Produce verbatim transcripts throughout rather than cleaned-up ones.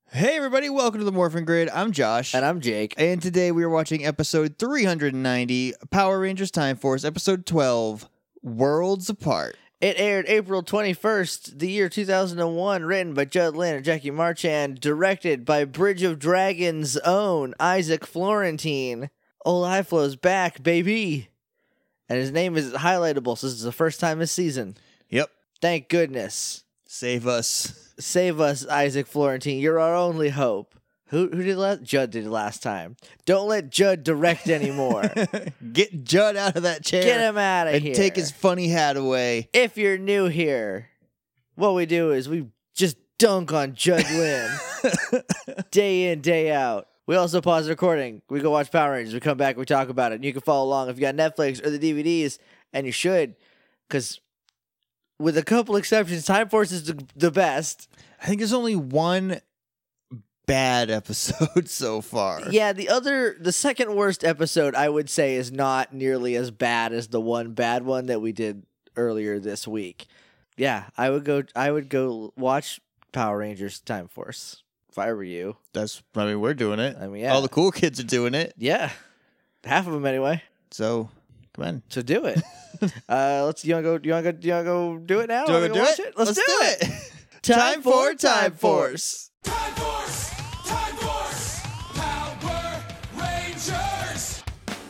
Hey everybody, welcome to the Morphin Grid. I'm Josh. And I'm Jake. And today we are watching episode three hundred ninety, Power Rangers Time Force, episode twelve, Worlds Apart. It aired April twenty-first, the year two thousand one, written by Judd Lynn and Jackie Marchand, directed by Bridge of Dragons' own Isaac Florentine. Old High Flow's back, baby. And his name is highlightable, so this is the first time this season. Yep. Thank goodness. Save us. Save us, Isaac Florentine. You're our only hope. Who who did last? Judd did it last time. Don't let Judd direct anymore. Get Judd out of that chair. Get him out of and here. take his funny hat away. If you're new here, what we do is we just dunk on Judd Lynn day in, day out. We also pause the recording. We go watch Power Rangers. We come back, we talk about it. And you can follow along if you got Netflix or the D V Ds, and you should, because with a couple exceptions, Time Force is the, the best. I think there's only one bad episode so far. Yeah, the other, the second worst episode, I would say, is not nearly as bad as the one bad one that we did earlier this week. Yeah, I would go. I would go watch Power Rangers Time Force if I were you. That's. I mean, we're doing it. I mean, yeah. All the cool kids are doing it. Yeah, half of them anyway. So, come on. So do it. uh, let's. You wanna go? You wanna go? You wanna go do it now? Do you Wanna want go to do watch it? Let's, do, it. it. Time for Time Force. Time Force! Time Force! Power Rangers!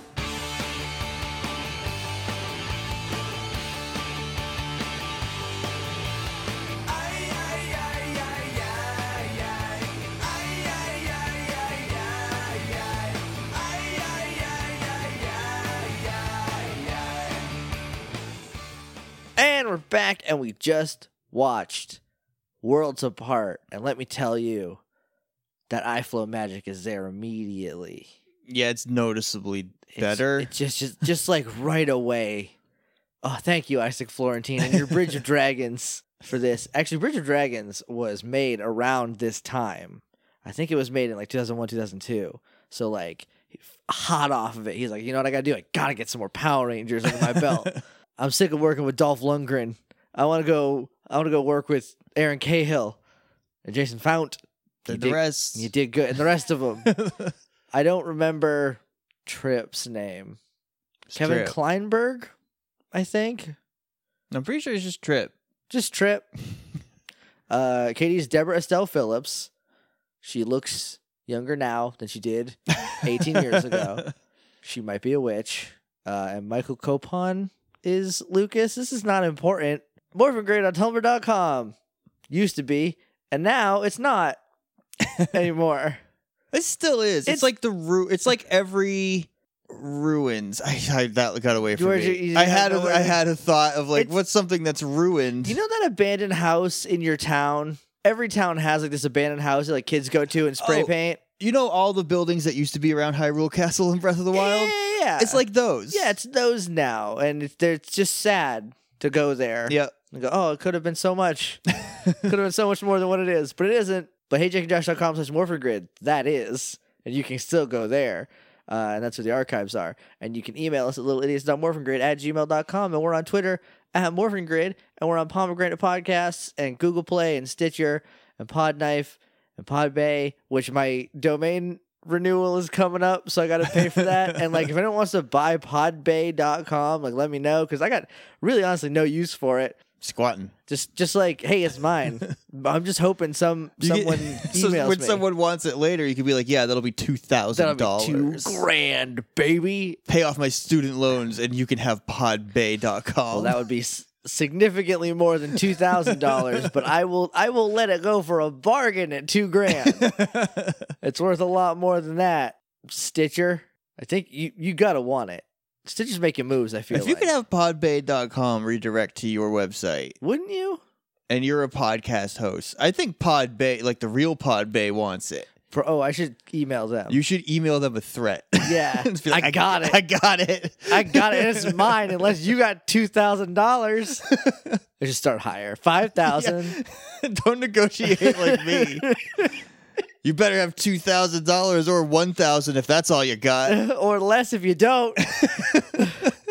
And we're back, and we just watched Worlds Apart. And let me tell you that iFlow magic is there immediately. Yeah, it's noticeably It's- better. It's just, just, just like right away. Oh, thank you, Isaac Florentine, and your Bridge of Dragons for this. Actually, Bridge of Dragons was made around this time. I think it was made in like two thousand one, two thousand two. So like hot off of it, he's like, you know what I gotta do? I gotta get some more Power Rangers under my belt. I'm sick of working with Dolph Lundgren. I want to go. I want to go work with Aaron Cahill and Jason Fount. The You did- rest. You did good, and the rest of them. I don't remember Tripp's name. Kevin Trip. Kleinberg, I think. I'm pretty sure it's just Trip. Just Trip. uh, Katie's Deborah Estelle Phillips. She looks younger now than she did eighteen years ago. She might be a witch. Uh, and Michael Copon is Lucas. This is not important. Morphin Grid on Tumblr dot com. Used to be, and now it's not anymore. It still is. It's, It's- like the ru- It's like every ruins. I, I that got away from George, me. you- you I have had no a, way- I had a thought of like, It's- what's something that's ruined? You know that abandoned house in your town? Every town has like this abandoned house that like kids go to and spray Oh, paint. You know all the buildings that used to be around Hyrule Castle and Breath of the Wild. Yeah, yeah, yeah. It's like those. yeah, it's those now, and it's, they're- it's just sad to go there. Yep. And go, oh, it could have been so much. Could have been so much more than what it is, but it isn't. But heyjakeandjosh.com slash morphingrid, that is. And you can still go there. Uh, and that's where the archives are. And you can email us at littleidiots.morphingrid at gmail dot com. And we're on Twitter at morphingrid. And we're on Pomegranate Podcasts and Google Play and Stitcher and Podknife and Podbay, which my domain renewal is coming up, so I got to pay for that. And like, if anyone wants to buy podbay dot com, like, let me know, because I got really honestly no use for it. Squatting. Just, just like, hey, it's mine. I'm just hoping some You get- someone so emails when me. someone wants it later, you could be like, "Yeah, that'll be two thousand That'll be two dollars. grand, baby. Pay off my student loans, and you can have podbay dot com." Well, that would be s- significantly more than two thousand dollars, but I will, I will let it go for a bargain at two grand. It's worth a lot more than that. Stitcher, I think you, you gotta want it. Stitcher's making moves, I feel If you like. could have podbay dot com redirect to your website, Wouldn't you? and you're a podcast host, I think Podbay, like the real Podbay, wants it. For, oh, I should email them. You should email them a threat. Yeah, Just be like, I got it. I got it. I got it. It's mine unless you got two thousand dollars. I should start higher. Five thousand. Don't negotiate like me. You better have two thousand dollars or one thousand if that's all you got. Or less if you don't.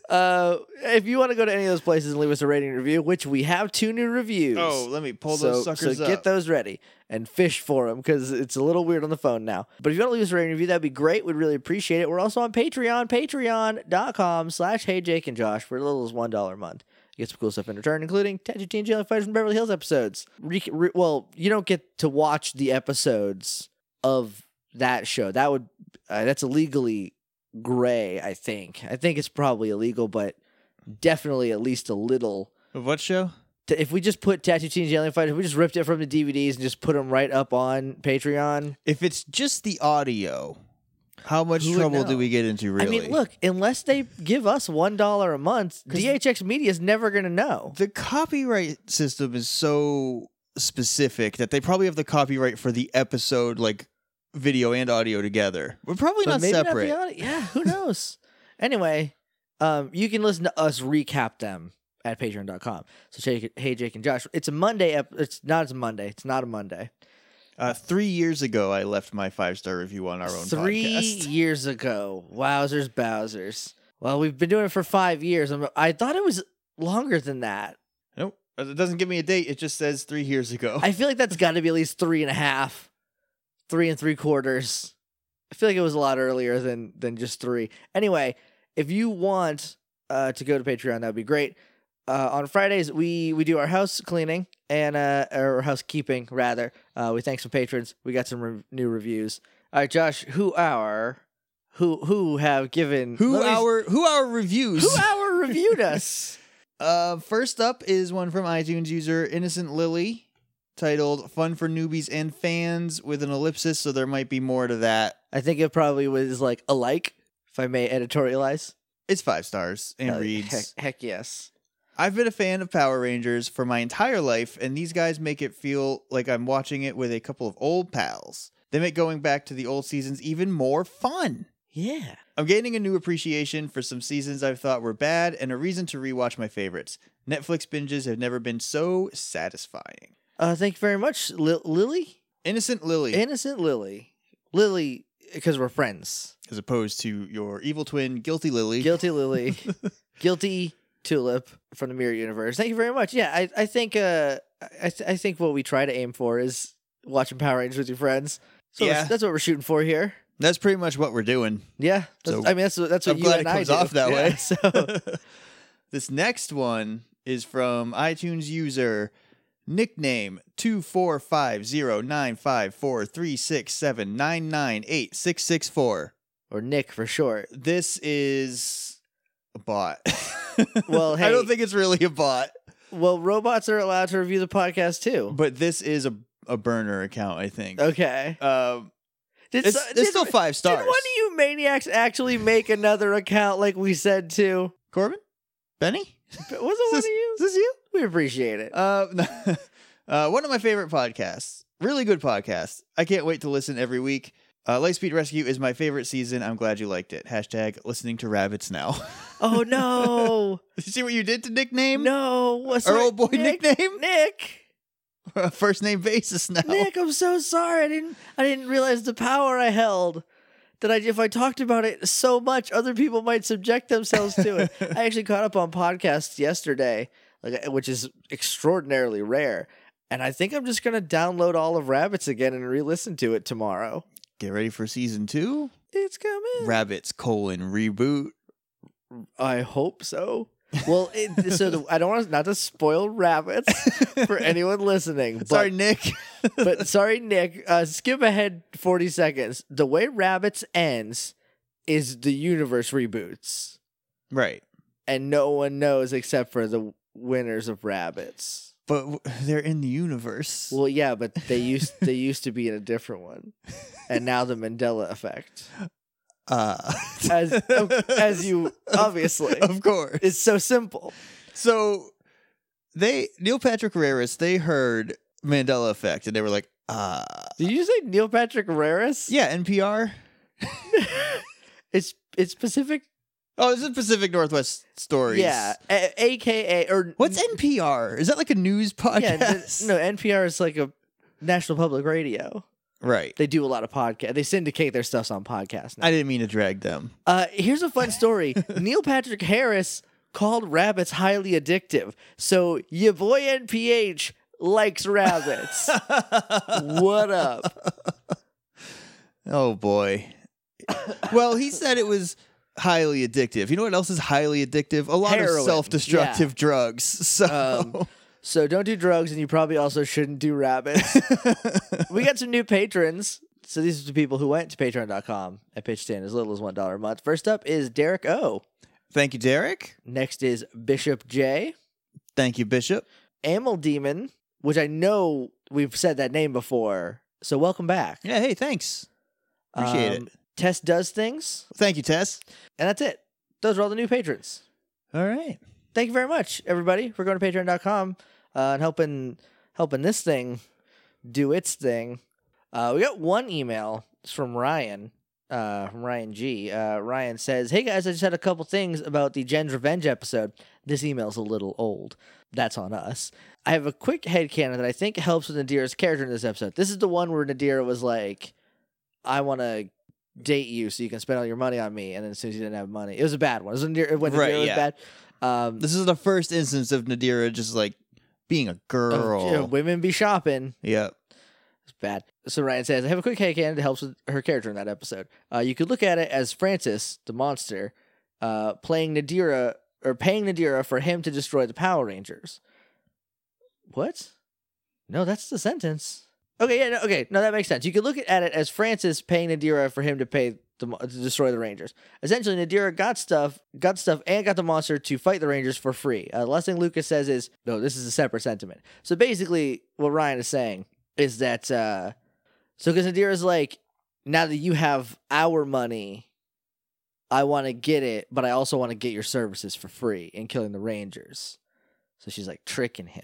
Uh, if you want to go to any of those places and leave us a rating and review, which we have two new reviews. Oh, let me pull so, those suckers so up. get those ready and fish for them because it's a little weird on the phone now. But if you want to leave us a rating and review, that'd be great. We'd really appreciate it. We're also on Patreon, patreon.com slash Hey Jake and Josh for as little as one dollar a month. You get some cool stuff in return, including Tattoo Teen Jailing Fighters from Beverly Hills episodes. Re- re- well, you don't get to watch the episodes of that show. That would uh, that's illegally gray, I think. I think it's probably illegal, but definitely at least a little. Of what show? To, if we just put Tattoo Teen Jailing Fighters, if we just ripped it from the D V Ds and just put them right up on Patreon. If it's just the audio, how much Who would trouble know? do we get into, really? I mean, look, unless they give us one dollar a month, D H X Media is never going to know. The copyright system is so specific that they probably have the copyright for the episode, like, video and audio together. We're probably But not maybe separate. the audio- yeah, who knows? Anyway, um, you can listen to us recap them at patreon dot com. So, Jake, hey, Jake and Josh, it's a Monday. Ep- it's not it's a Monday. It's not a Monday. Uh, three years ago, I left my five-star review on our own Three podcast. years ago. Wowzers, Bowsers. Well, we've been doing it for five years. I'm, I thought it was longer than that. Nope. It doesn't give me a date. It just says three years ago. I feel like that's got to be at least three and a half, three and three quarters. I feel like it was a lot earlier than than just three. Anyway, if you want uh, to go to Patreon, that'd be great. Uh, on Fridays, we we do our house cleaning and uh, or housekeeping rather. Uh, we thank some patrons. We got some re- new reviews. All right, Josh, who are who who have given who let me- our who our reviews? who our reviewed us? Uh, first up is one from iTunes user Innocent Lily, titled "Fun for Newbies and Fans" with an ellipsis. So there might be more to that. I think it probably was like a like, if I may editorialize. It's five stars and Hell, reads. Heck, heck yes. I've been a fan of Power Rangers for my entire life, and these guys make it feel like I'm watching it with a couple of old pals. They make going back to the old seasons even more fun. Yeah. I'm gaining a new appreciation for some seasons I've thought were bad and a reason to rewatch my favorites. Netflix binges have never been so satisfying. Uh, thank you very much, Li- Lily. Innocent Lily, Innocent Lily. Lily, because we're friends. as opposed to your evil twin, Guilty Lily. Guilty Lily. Guilty Tulip from the Mirror Universe. Thank you very much. Yeah, I, I think uh, I, th- I think what we try to aim for is watching Power Rangers with your friends. So Yeah. that's, that's what we're shooting for here. That's pretty much what we're doing. Yeah. That's, So, I mean, that's, what- that's what I'm you glad and it I comes do. off that Yeah, way. So This next one is from iTunes user nickname two four five zero nine five four three six seven nine nine eight six six four. or Nick for short. This is a bot. Well, I hey. don't think it's really a bot, Well, robots are allowed to review the podcast too. but this is a a burner account, I think. Okay. Um, Did it's, so- it's did- still five stars. Did one of you maniacs actually make another account like we said to? Corbin? Benny? Was it Is one this, of you? is this you? We appreciate it. Uh, uh, one of my favorite podcasts. Really good podcast. I can't wait to listen every week. Uh, Lightspeed Rescue is my favorite season. I'm glad you liked it. Hashtag listening to rabbits now. Oh no, Did you see what you did to nickname? no! What's Our that? old boy Nick, nickname? Nick, First name basis now. Nick. I'm so sorry. I didn't. I didn't realize the power I held. That I, if I talked about it so much, other people might subject themselves to it. I actually caught up on podcasts yesterday, like which is extraordinarily rare. And I think I'm just gonna download all of Rabbits again and re-listen to it tomorrow. Get ready for season two. It's coming. Rabbits colon reboot. I hope so. Well, it, so the, I don't want not to spoil Rabbits for anyone listening. But, Sorry, Nick. but sorry, Nick. Uh, skip ahead forty seconds. The way Rabbits ends is the universe reboots, Right. and no one knows except for the winners of Rabbits. But w- they're in the universe. Well, yeah, but they used they used to be in a different one, and now the Mandela effect, Uh, as as you obviously, of course. it's so simple. So they Neil Patrick Harris, they heard Mandela Effect and they were like, uh Did you say Neil Patrick Harris? yeah, N P R. It's it's Pacific. Oh, this is Pacific Northwest Stories. Yeah, a- A K A or What's N P R? Is that like a news podcast? yeah? th- no, N P R is like a National Public Radio. Right. They do a lot of podcast. They syndicate their stuffs on podcasts now. I didn't mean to drag them. Uh, here's a fun story. Neil Patrick Harris called rabbits highly addictive. So your boy N P H likes rabbits. What up? Oh, boy. Well, he said it was highly addictive. You know what else is highly addictive? A lot Heroin, of self-destructive yeah. drugs. So Um, so don't do drugs, and you probably also shouldn't do rabbits. We got some new patrons. So these are the people who went to patreon dot com and pitched in as little as one dollar a month. First up is Derek O. thank you, Derek. Next is Bishop J. Thank you, Bishop. Amel Demon, which I know we've said that name before. So welcome back. Yeah, hey, thanks. Appreciate Um, it. Tess Does Things. Thank you, Tess. And that's it. Those are all the new patrons. All right. Thank you very much, everybody, for going to patreon dot com uh, and helping helping this thing do its thing. Uh, we got one email. It's from Ryan, uh, from Ryan G. Uh, Ryan says, "Hey guys, I just had a couple things about the Jen's Revenge episode. This email's a little old. That's on us. I have a quick headcanon that I think helps with Nadira's character in this episode. This is the one where Nadira was like, I want to date you so you can spend all your money on me. And then as soon as you didn't have money, it was a bad one. It was when Nadira, when Nadira Right, was yeah. bad. Um, This is the first instance of Nadira just like being a girl. uh, you know, women be shopping. Yep. It's bad. So Ryan says, I have a quick headcanon that helps with her character in that episode. Uh, you could look at it as Francis, the monster, uh, playing Nadira or paying Nadira for him to destroy the Power Rangers. What? No, that's the sentence. Okay, yeah, no, okay, no, that makes sense. You could look at it as Francis paying Nadira for him to pay the, mo- to destroy the Rangers. Essentially, Nadira got stuff, got stuff, and got the monster to fight the Rangers for free. Uh, the last thing Lucas says is, no, this is a separate sentiment. So basically, what Ryan is saying is that, uh, so because Nadira's like, now that you have our money, I want to get it, but I also want to get your services for free in killing the Rangers. So she's like tricking him.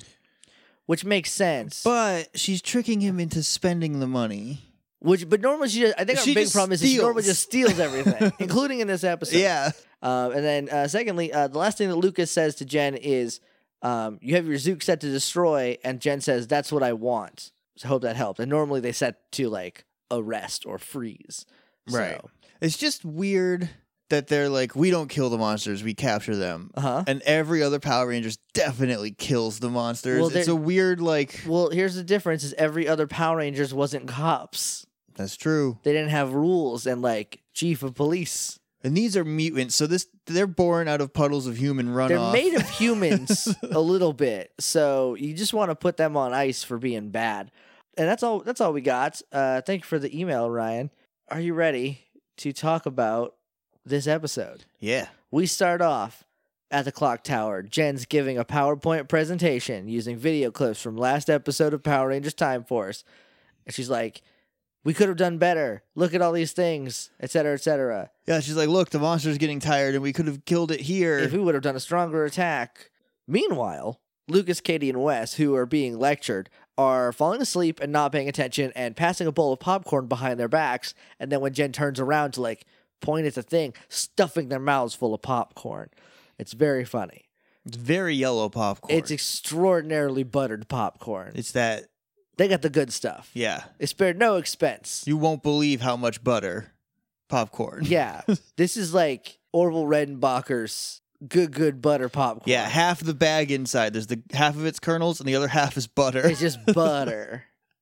Which makes sense. But she's tricking him into spending the money. Which, but normally she, just, I think our She big just problem is that she normally steals. just steals everything, including in this episode. Yeah. Um, and then, uh, secondly, uh, the last thing that Lucas says to Jen is, um, "You have your Zook set to destroy," and Jen says, "That's what I want." So I hope that helped. And normally they set to like arrest or freeze. Right. So, It's just weird that they're like, we don't kill the monsters, we capture them. uh huh. And every other Power Rangers definitely kills the monsters. Well, it's they're- a weird, like, Well, here's the difference: is every other Power Rangers wasn't cops. that's true. They didn't have rules and like chief of police. And these are mutants, so this they're born out of puddles of human runoff. They're made of humans a little bit, so you just want to put them on ice for being bad. And that's all. That's all we got. Uh, thank you for the email, Ryan. Are you ready to talk about this episode? Yeah. We start off at the clock tower. Jen's giving a PowerPoint presentation using video clips from last episode of Power Rangers Time Force, and she's like, "We could have done better. Look at all these things, et cetera, et cetera. Yeah, she's like, look, the monster's getting tired and we could have killed it here. If we would have done a stronger attack." Meanwhile, Lucas, Katie, and Wes, who are being lectured, are falling asleep and not paying attention and passing a bowl of popcorn behind their backs. And then when Jen turns around to like point at the thing, stuffing their mouths full of popcorn. It's very funny. It's very yellow popcorn. It's extraordinarily buttered popcorn. It's that, They got the good stuff. yeah. They spared no expense. You won't believe how much butter popcorn. Yeah. This is like Orville Redenbacher's good, good butter popcorn. Yeah, half the bag inside. There's the half of it's kernels and the other half is butter. It's just butter.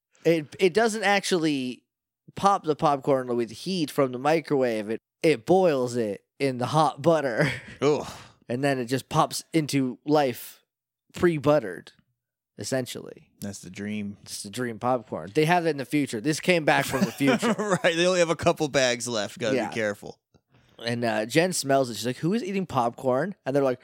It it doesn't actually pop the popcorn with heat from the microwave. It it boils it in the hot butter, Ugh. and then it just pops into life pre-buttered, essentially. That's the dream. It's the dream popcorn. They have it in the future. This came back from the future. Right. They only have a couple bags left. Gotta Yeah. be careful. And uh, Jen smells it. She's like, "Who is eating popcorn?" And they're like,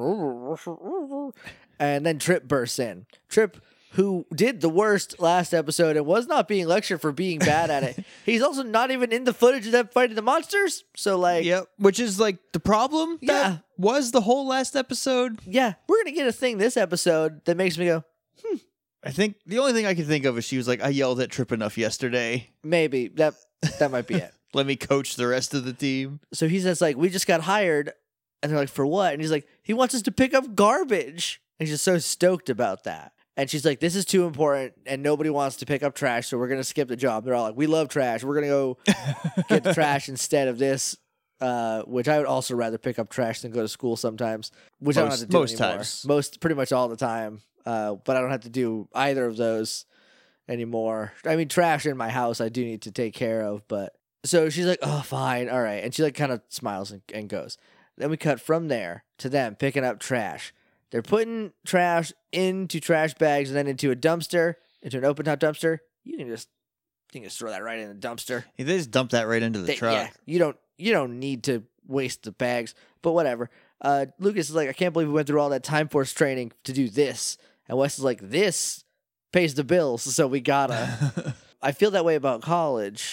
and then Trip bursts in. Trip, who did the worst last episode and was not being lectured for being bad at it. He's also not even in the footage of them fighting the monsters. So, like, Yep. Which is like the problem Yeah. that was the whole last episode. yeah, we're going to get a thing this episode that makes me go, I think the only thing I can think of is she was like, I yelled at Trip enough yesterday. maybe. That that might be it. Let me coach the rest of the team. So he says, like, "We just got hired." And they're like, "For what?" And he's like, "He wants us to pick up garbage." And he's just so stoked about that. And she's like, this is too important, and nobody wants to pick up trash, so we're going to skip the job. They're all like, we love trash. We're going to go get the trash instead of this, uh, which I would also rather pick up trash than go to school sometimes, which I don't have Most- to do most anymore. times. Most, pretty much all the time, uh, but I don't have to do either of those anymore. I mean, trash in my house I do need to take care of, but... So she's like, oh, fine, all right. And she like kind of smiles and, and goes. Then we cut from there to them picking up trash. They're putting trash into trash bags and then into a dumpster, into an open top dumpster. You can just you can just throw that right in the dumpster. They just dump that right into the They- truck. Yeah, you don't you don't need to waste the bags, but whatever. Uh, Lucas is like, I can't believe we went through all that Time Force training to do this, and Wes is like, this pays the bills, so we gotta. I feel that way about college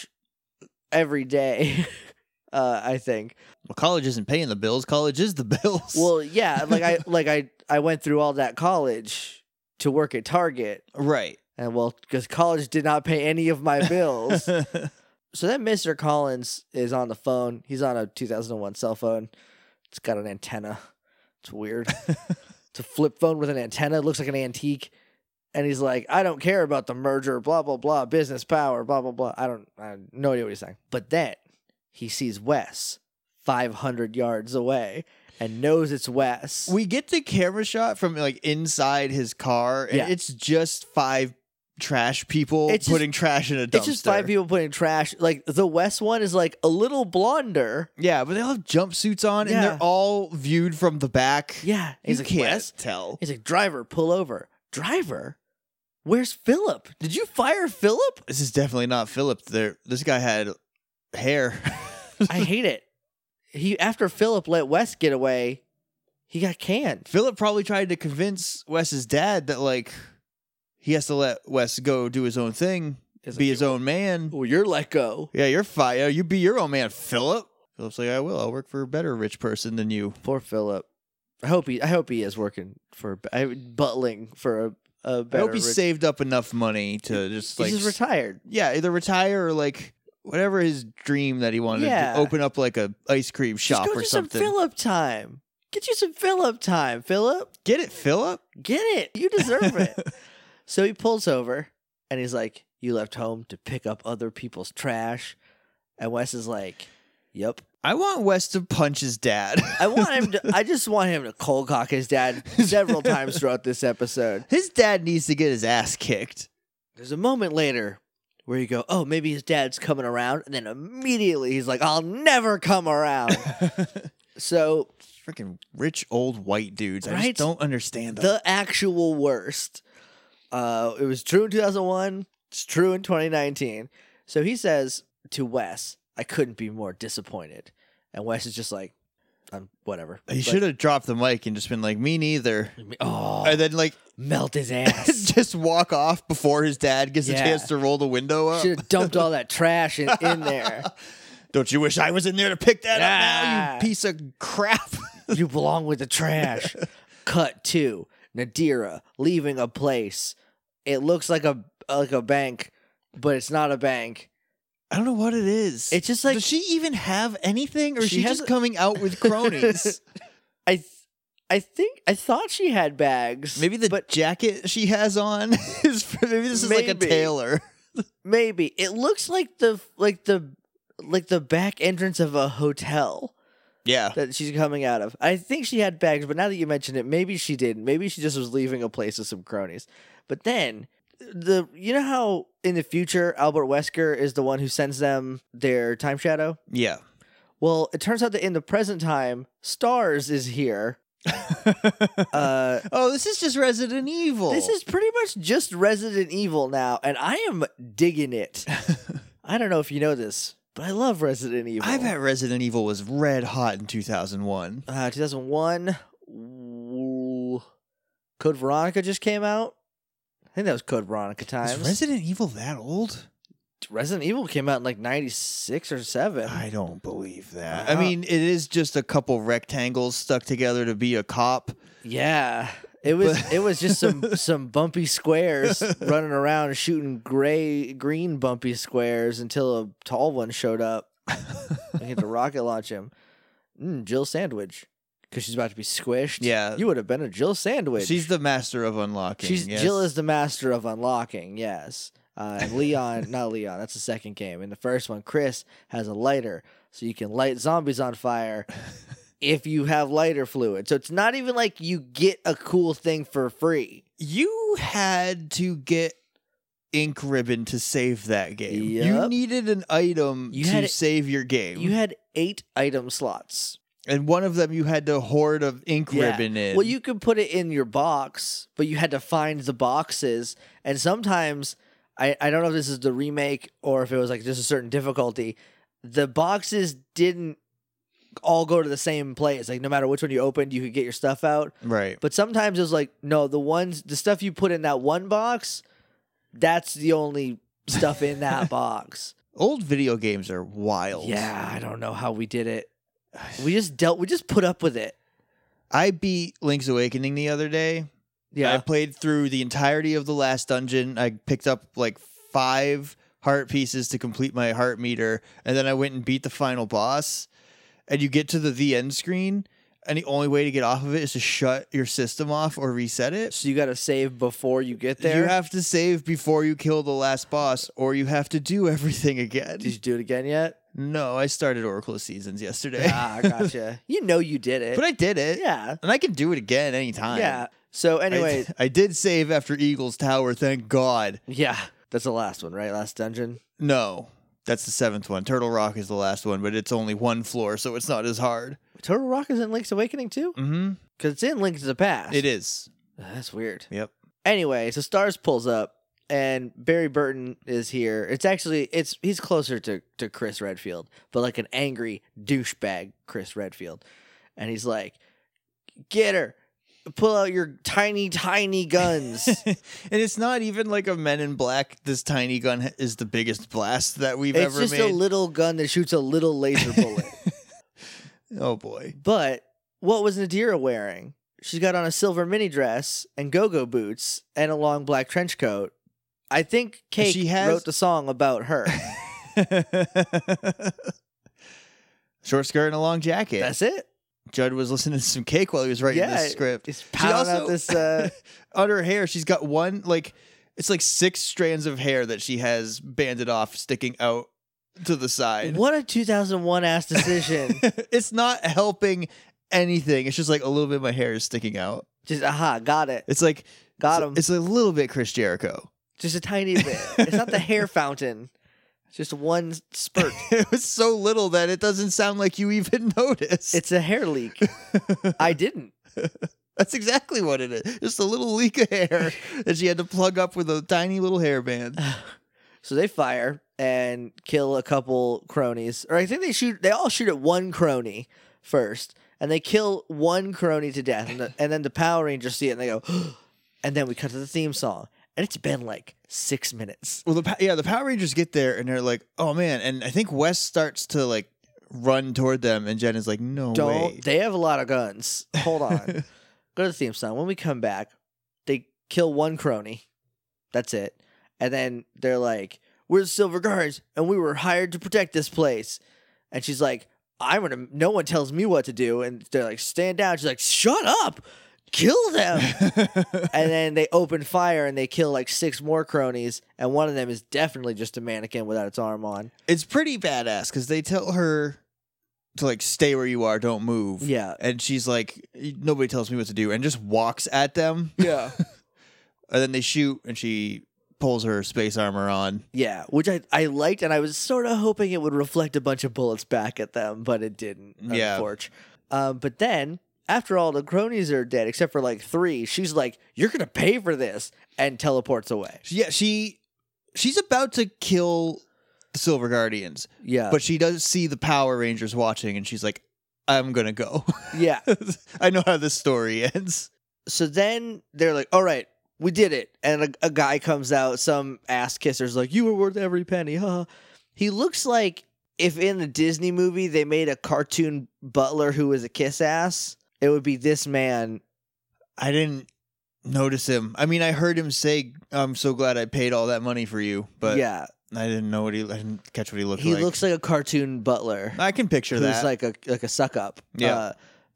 every day. uh, I think. Well, college isn't paying the bills. College is the bills. Well, yeah, like I like I I went through all that college to work at Target, right. and well, because college did not pay any of my bills. So then Mister Collins is on the phone. He's on a two thousand one cell phone. It's got an antenna. It's weird. It's a flip phone with an antenna. It looks like an antique. And he's like, I don't care about the merger, blah, blah, blah, business power, blah, blah, blah. I don't, I have no idea what he's saying. But then he sees Wes five hundred yards away and knows it's Wes. We get the camera shot from like inside his car, and Yeah. it's just five trash people It's just- putting trash in a dumpster. It's just five people putting trash. Like the Wes one is like a little blonder. Yeah, but they all have jumpsuits on, Yeah. and they're all viewed from the back. Yeah. You He's like, can't Wes? tell. He's like, driver, pull over. Driver? Where's Philip? Did you fire Philip? This is definitely not Philip. There, this guy had hair. I hate it. He after Philip let Wes get away, he got canned. Philip probably tried to convince Wes's dad that like he has to let Wes go do his own thing, He's be like, his own man. Well, you're let go. Yeah, you're fine. You be your own man, Philip. Philip's like, I will. I'll work for a better rich person than you. Poor Philip. I hope he. I hope he is working for I, butling for a. a I better hope he rich- saved up enough money to just like He's just retired. yeah, either retire or like whatever his dream that he wanted Yeah. to open up like a ice cream shop just go or do something. some Philip time. Get you some Philip time, Philip. Get it, Philip? Get it. You deserve it. So he pulls over and he's like, you left home to pick up other people's trash. And Wes is like, yep. I want Wes to punch his dad. I want him to, I just want him to cold cock his dad several times throughout this episode. His dad needs to get his ass kicked. There's a moment later where you go, oh, maybe his dad's coming around. And then immediately he's like, I'll never come around. So Freaking rich old white dudes. I Right? just don't understand them. the actual worst. Uh, it was true in two thousand one. It's true in twenty nineteen. So he says to Wes, I couldn't be more disappointed. And Wes is just like, um, whatever. He Like, should have dropped the mic and just been like, me neither. Oh, And then like melt his ass. just walk off before his dad gets Yeah. a chance to roll the window up. Should have dumped all that trash in, in there. Don't you wish I was in there to pick that up now, Yeah. you piece of crap? You belong with the trash. Cut to Nadira leaving a place. It looks like a like a bank, but it's not a bank. I don't know what it is. It's just like Does she even have anything, or is She she has just a- coming out with cronies? I, th- I think I thought she had bags. Maybe the but jacket she has on is for, maybe this is like a Maybe. tailor. maybe it looks like the like the like the back entrance of a hotel Yeah. that she's coming out of. I think she had bags, but now that you mention it, maybe she didn't. Maybe she just was leaving a place with some cronies. But then the you know how in the future Albert Wesker is the one who sends them their time shadow? Yeah. Well, it turns out that in the present time, Stars is here. Uh Oh, this is just Resident Evil. This is pretty much just Resident Evil now, and I am digging it. I don't know if you know this, but I love Resident Evil. I bet Resident Evil was red hot in two thousand one. Uh, two thousand one, ooh, Code Veronica just came out. I think that was Code Veronica times. Is Resident Evil that old? Resident Evil came out in like ninety-six or seven. I don't believe that. Uh, I mean, it is just a couple rectangles stuck together to be a cop. Yeah. It was it was just some some bumpy squares running around shooting gray green bumpy squares until a tall one showed up. We had to rocket launch him. Mm, Jill Sandwich. because she's about to be squished. Yeah. You would have been a Jill sandwich. She's the master of unlocking. She's yes. Jill is the master of unlocking. Yes. Uh, and Leon, not Leon. That's the second game. In the first one, Chris has a lighter, so you can light zombies on fire if you have lighter fluid. So it's not even like you get a cool thing for free. You had to get ink ribbon to save that game. You Yep. needed an item You to had- save your game. You had eight item slots. and one of them you had to hoard of ink Yeah. ribbon in. Well, you could put it in your box, but you had to find the boxes. And sometimes, I, I don't know if this is the remake or if it was like just a certain difficulty, the boxes didn't all go to the same place. Like no matter which one you opened, you could get your stuff out. Right. But sometimes it was like, no, the ones, the stuff you put in that one box, that's the only stuff in that box. Old video games are wild. Yeah, I don't know how we did it. We just dealt, we just put up with it. I beat Link's Awakening the other day. I Yeah. played through the entirety of the last dungeon. I picked up like five heart pieces to complete my heart meter, and then I went and beat the final boss. And you get to the the end screen, and the only way to get off of it is to shut your system off or reset it. So you got to save before you get there. You have to save before you kill the last boss, or you have to do everything again. Did you do it again yet? No, I started Oracle of Seasons yesterday. Ah, gotcha. You know you did it. But I did it. yeah. And I can do it again anytime. Yeah. So I- anyway, I, did save after Eagle's Tower, thank God. yeah. That's the last one, right? Last dungeon. No, that's the seventh one. Turtle Rock is the last one, but it's only one floor, so it's not as hard. Turtle Rock is in Link's Awakening too? Mm-hmm. Because it's in Link to the Past. It is. That's weird. Yep. Anyway, so Stars pulls up and Barry Burton is here. It's actually it's he's closer to, to Chris Redfield, but like an angry douchebag Chris Redfield. And he's like, get her. Pull out your tiny, tiny guns. And it's not even like a Men in Black. This tiny gun is the biggest blast that we've It's ever just made. a little gun that shoots a little laser bullet. Oh boy. But what was Nadira wearing? She's got on a silver mini dress and go-go boots and a long black trench coat. I think Cake She has- wrote the song about her. Short skirt and a long jacket. That's it. Judd was listening to some Cake while he was writing Yeah, this script. He's She pounding also out this. Uh, on her hair, she's got one like it's like six strands of hair that she has banded off, sticking out to the side. what a two thousand one ass decision. It's not helping anything. It's just like a little bit of my hair is sticking out. Just aha, got it. It's like Got it's, him. It's a little bit Chris Jericho. Just a tiny bit. It's not the hair fountain. It's just one spurt. It was so little that it doesn't sound like you even noticed. It's a hair leak. I didn't. That's exactly what it is. Just a little leak of hair that she had to plug up with a tiny little hairband. So they fire and kill a couple cronies. Or I think they shoot they all shoot at one crony first. And they kill one crony to death. And, the, and then the Power Rangers see it and they go, and then we cut to the theme song. And it's been like six minutes. Well, the Pa- yeah, the Power Rangers get there and they're like, "Oh man!" And I think Wes starts to like run toward them, and Jen is like, "No Don't way!" they have a lot of guns? Hold on. Go to the theme song. When we come back, they kill one crony. That's it. And then they're like, "We're the Silver Guards, and we were hired to protect this place." And she's like, "I'm gonna. No one tells me what to do." And they're like, "Stand down." She's like, "Shut up! Kill them!" And then they open fire and they kill like six more cronies. And one of them is definitely just a mannequin without its arm on. It's pretty badass because they tell her to like stay where you are, don't move. Yeah. and she's like, "Nobody tells me what to do," and just walks at them. Yeah. And then they shoot, and she pulls her space armor on. Yeah, which I, I liked, and I was sort of hoping it would reflect a bunch of bullets back at them, but it didn't, Yeah. unfortunately. Um, but then, after all the cronies are dead, except for like three, she's like, "You're going to pay for this," and teleports away. Yeah, she she's about to kill the Silver Guardians, Yeah. but she does see the Power Rangers watching, and she's like, "I'm gonna go." yeah. I know how this story ends. So then they're like, "All right, we did it." And a, a guy comes out, some ass kisser's like, "You were worth every penny, huh?" He looks like if in the Disney movie they made a cartoon butler who was a kiss ass, it would be this man. I didn't notice him. I mean, I heard him say, "I'm so glad I paid all that money for you," but yeah. I didn't know what he. I didn't catch what he looked He like. looks like a cartoon butler. I can picture Who's that. like a like a suck up. Yeah. Uh,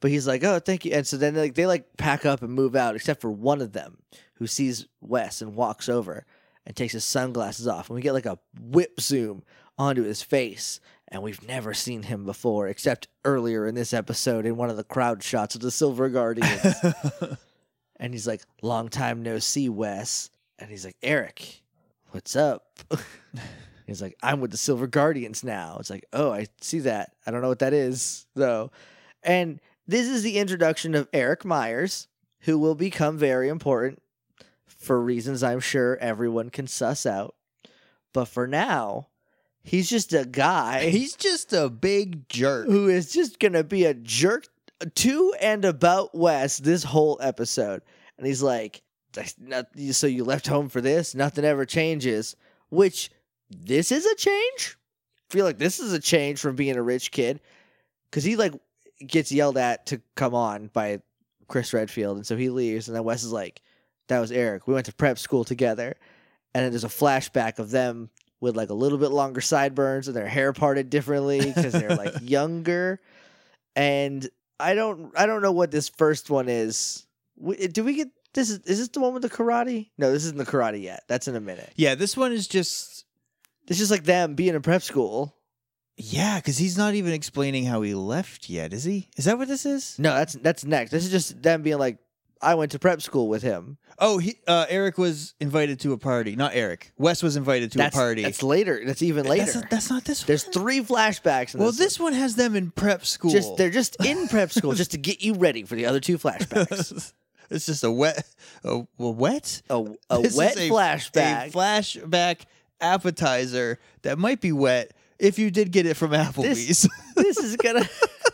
But he's like, oh, thank you. And so then like they like pack up and move out, except for one of them who sees Wes and walks over and takes his sunglasses off. And we get like a whip zoom onto his face. And we've never seen him before, except earlier in this episode in one of the crowd shots of the Silver Guardians. And he's like, long time no see, Wes. And he's like, Eric, what's up? He's like, I'm with the Silver Guardians now. It's like, oh, I see that. I don't know what that is, though. And this is the introduction of Eric Myers, who will become very important for reasons I'm sure everyone can suss out. But for now, he's just a guy. He's just a big jerk. Who is just going to be a jerk to and about Wes this whole episode. And he's like, not, so you left home for this? Nothing ever changes. Which, this is a change? I feel like this is a change from being a rich kid. Because he, like, gets yelled at to come on by Chris Redfield. And so he leaves. And then Wes is like, that was Eric. We went to prep school together. And then there's a flashback of them with, like, a little bit longer sideburns and their hair parted differently because they're, like, younger. And I don't I don't know what this first one is. We, do we get... This is is this the one with the karate? No, this isn't the karate yet. That's in a minute. Yeah, this one is just... It's just like them being in prep school. Yeah, because he's not even explaining how he left yet, is he? Is that what this is? No, that's that's next. This is just them being like, I went to prep school with him. Oh, he uh, Eric was invited to a party. Not Eric. Wes was invited to That's, a party. that's later. That's even later. That's not, that's not this one. There's three flashbacks. In well, this, this one has them in prep school. Just they're just in prep school just to get you ready for the other two flashbacks. It's just a wet, a, a wet, A, a This wet is a- flashback. a flashback appetizer that might be wet if you did get it from Applebee's. This, this is gonna.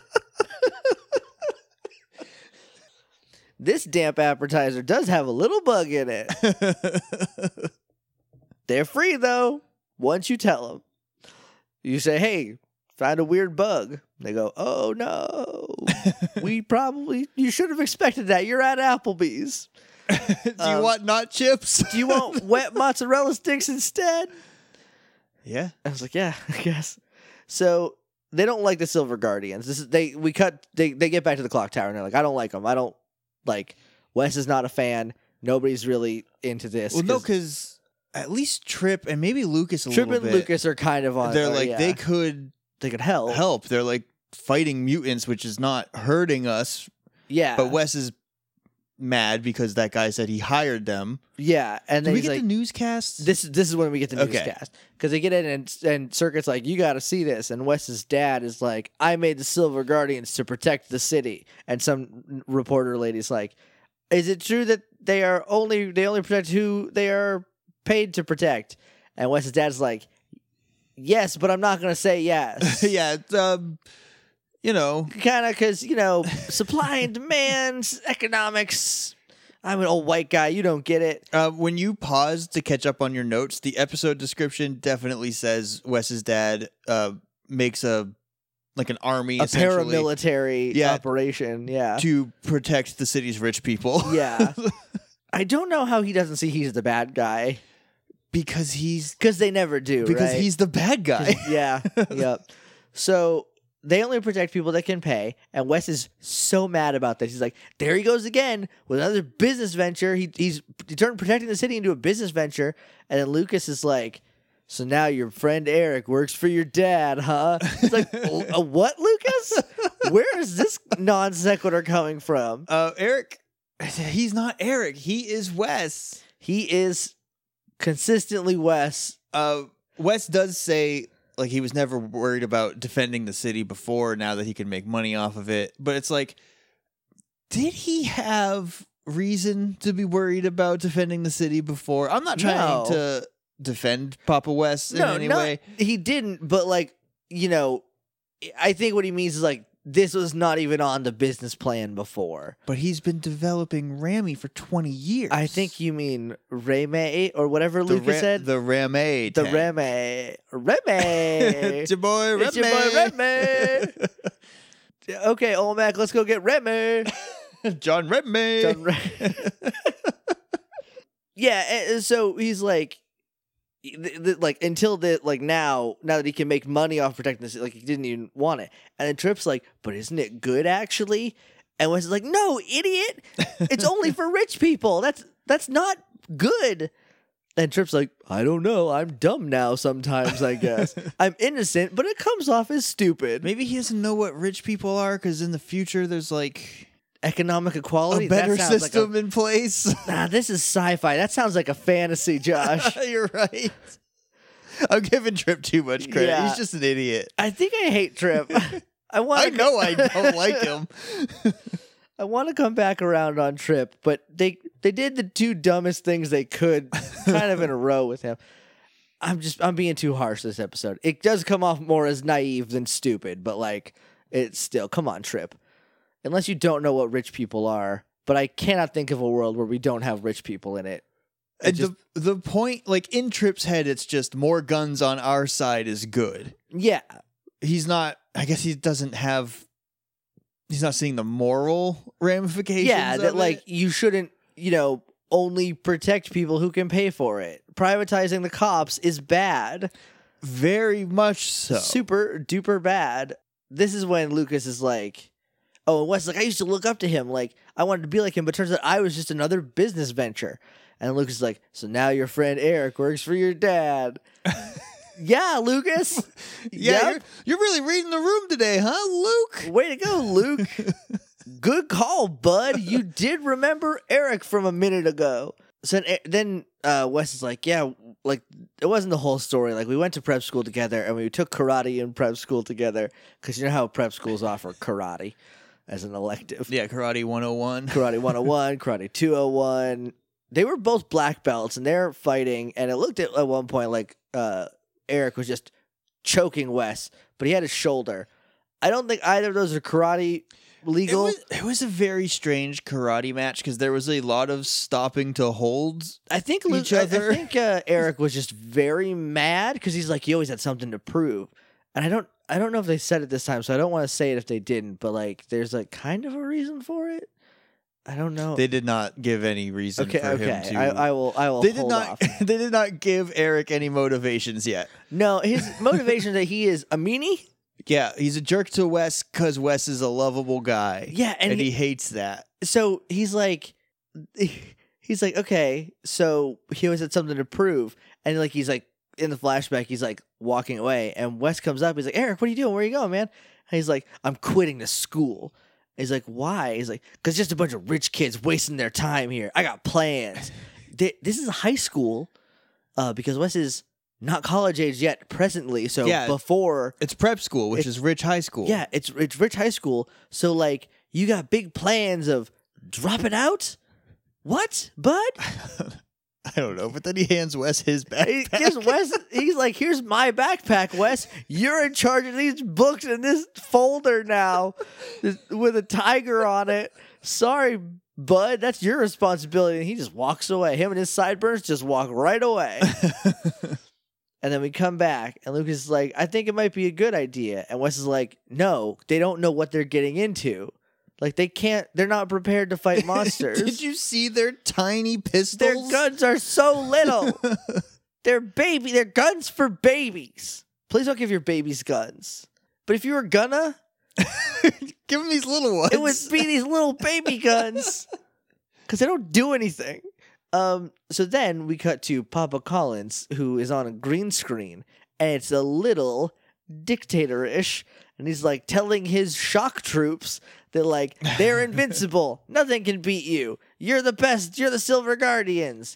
This damp appetizer does have a little bug in it. They're free though. Once you tell them, you say, "Hey, found a weird bug." They go, "Oh no, we probably you should have expected that. You're at Applebee's. Do you Um, want not chips? Do you want wet mozzarella sticks instead?" Yeah. I was like, "Yeah, I guess." So they don't like the Silver Guardians. This is they. We cut. They they get back to the clock tower and they're like, "I don't like them. I don't like." Wes is not a fan. Nobody's really into this. Well, no, because at least Trip and maybe Lucas a Trip little and bit. Lucas are kind of on. They're uh, like yeah. they could they could help. help. They're like fighting mutants, which is not hurting us. Yeah, But Wes is mad because that guy said he hired them. yeah, and Did then we he's get like, the newscast? "This this is when we get the Okay. newscast because they get in and and Circuit's like, you got to see this," and Wes's dad is like, "I made the Silver Guardians to protect the city," and some reporter lady's like, "Is it true that they are only they only protect who they are paid to protect?" And Wes's dad's like, "Yes, but I'm not gonna say yes." yeah, it's, um, you know, Kind of because, you know, supply and demand, economics. I'm an old white guy. You don't get it. uh, when you pause to catch up on your notes, the episode description definitely says Wes's dad uh, makes a like an army A essentially paramilitary Yeah. operation. Yeah. to protect the city's rich people. Yeah. I don't know how he doesn't see he's the bad guy because he's because they never do. because right? he's the bad guy. Yeah. Yep. So they only protect people that can pay, and Wes is so mad about this. He's like, "There he goes again with another business venture. He he's he turned protecting the city into a business venture." And then Lucas is like, "So now your friend Eric works for your dad, huh?" It's like, "A what, Lucas? Where is this non sequitur coming from?" Uh, Eric, he's not Eric. He is Wes. He is consistently Wes. Uh, Wes does say like he was never worried about defending the city before. Now that he can make money off of it, but it's like, did he have reason to be worried about defending the city before? I'm not trying No. to defend Papa Wes in any not- way. he didn't. But like, you know, I think what he means is like this was not even on the business plan before. But he's been developing Rami for twenty years. I think you mean Reme or whatever the Lucas Ra- said. the Rame. The tank. Reme, Reme. It's your boy Reme. It's your boy Reme. Okay, Olmec, let's go get Reme. John Reme. John Re- yeah, and so he's like, th- th- like until the like now, now that he can make money off protecting this, like he didn't even want it. And then Trip's like, but isn't it good actually? And Wes is like, no, idiot. It's only for rich people. That's that's not good. And Trip's like, I don't know. I'm dumb now sometimes, I guess. I'm innocent, but it comes off as stupid. Maybe he doesn't know what rich people are because in the future there's like Economic equality? a better That sounds system like in place. a, nah, this is sci-fi. That sounds like a fantasy, Josh. You're right. I'm giving Trip too much credit. Yeah. He's just an idiot. I think I hate Trip. I want. I know I don't like him. I want to come back around on Trip, but they they did the two dumbest things they could, kind of in a row with him. I'm just I'm being too harsh this episode. It does come off more as naive than stupid, but like it's still come on, Trip. Unless you don't know what rich people are, but I cannot think of a world where we don't have rich people in it. It And just- the the point, like in Trip's head, it's just more guns on our side is good. yeah, He's not. I guess he doesn't have. He's not seeing the moral ramifications. yeah, that of like it. you shouldn't, you know, only protect people who can pay for it. Privatizing the cops is bad. Very much so. Super duper bad. This is when Lucas is like, oh, and Wes is like, I used to look up to him. Like, I wanted to be like him, but turns out I was just another business venture. And Lucas is like, so now your friend Eric works for your dad. Yeah, Lucas. Yeah, Yep. you're, you're really reading the room today, huh, Luke? Way to go, Luke. Good call, bud. You did remember Eric from a minute ago. So then, then uh, Wes is like, yeah, like it wasn't the whole story. Like we went to prep school together and we took karate in prep school together because you know how prep schools offer karate as an elective. Yeah, Karate one oh one. Karate one oh one, Karate two oh one. They were both black belts and they're fighting. And it looked at, at one point like uh, Eric was just choking Wes, but he had his shoulder. I don't think either of those are karate It legal. was, it was a very strange karate match because there was a lot of stopping to hold. I think Luke, each I- other. I, think uh, Eric was just very mad because he's like he always had something to prove, and I don't I don't know if they said it this time, so I don't want to say it if they didn't. But like, there's like kind of a reason for it. I don't know. They did not give any reason okay, for okay. him to. I, I will. I will. they did hold not. Off. They did not give Eric any motivations yet. No, his motivation that he is a meanie. Yeah, he's a jerk to Wes because Wes is a lovable guy. Yeah, and, and, he, he, hates that. so he's like, he's like, okay, so he always had something to prove, and like he's like in the flashback, he's like walking away, and Wes comes up, he's like, Eric, what are you doing? Where are you going, man? And he's like, I'm quitting the school. He's like, why? He's like, because just a bunch of rich kids wasting their time here. I got plans. Th- this is high school, uh, because Wes is not college age yet presently. So Yeah. before, It's prep school, which It's- is rich high school. yeah, it's it's rich high school. So like, you got big plans of dropping out. What, bud? I don't know, but then he hands Wes his He backpack. gives Wes. He's like, "Here's my backpack, Wes. You're in charge of these books in this folder now, this- with a tiger on it. Sorry, bud, that's your responsibility." And he just walks away. Him and his sideburns just walk right away. And then we come back, and Lucas is like, "I think it might be a good idea." And Wes is like, "No, they don't know what they're getting into. Like they can't. They're not prepared to fight monsters. Did you see their tiny Their pistols? guns are so little. They're baby. They're guns for babies. Please don't give your babies guns. But if you were gonna, Give him these little ones. it would be these little baby guns because they don't do anything. Um. So then we cut to Papa Collins, who is on a green screen, and it's a little dictatorish, and he's like telling his shock troops that like they're invincible, nothing can beat you. You're the best. You're the Silver Guardians.